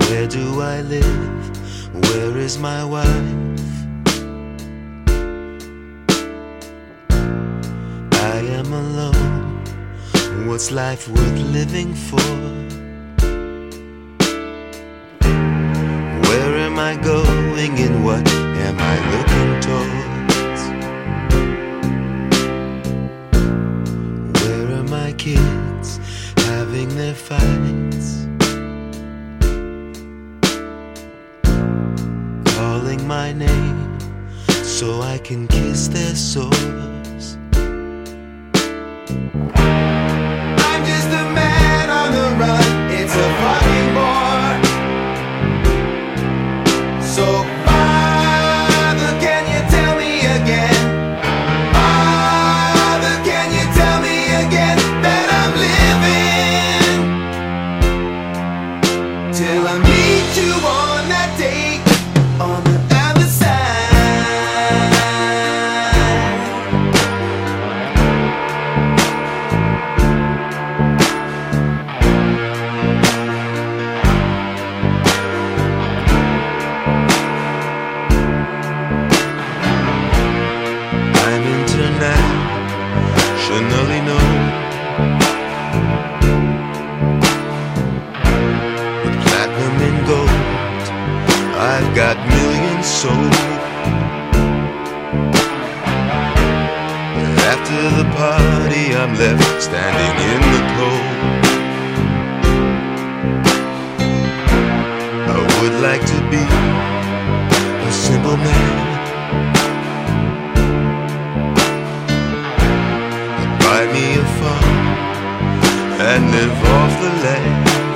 Where do I live? Where is my wife? I am alone. What's life worth living for? Where am I going and what am I looking towards? Where are my kids having their fights? Calling my name so I can kiss their sores. I'm just a man on the run, it's a fucking bore. So Father, can you tell me again? Father, can you tell me again that I'm living till I meet you on that date on the other side? I'm internationally known, with platinum and gold, I've got millions sold. But after the party I'm left standing in the cold. I would like to be a simple man, buy me a farm and live off the land.